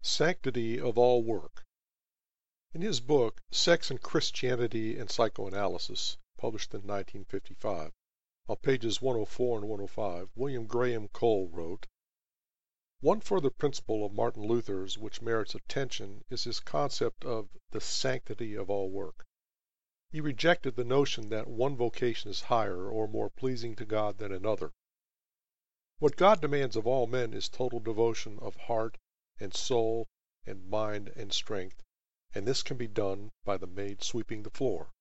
Sanctity of All Work. In his book, Sex and Christianity and Psychoanalysis, published in 1955, on pages 104 and 105, William Graham Cole wrote: "One further principle of Martin Luther's which merits attention is his concept of the sanctity of all work. He rejected the notion that one vocation is higher or more pleasing to God than another. What God demands of all men is total devotion of heart and soul and mind and strength, and this can be done by the maid sweeping the floor.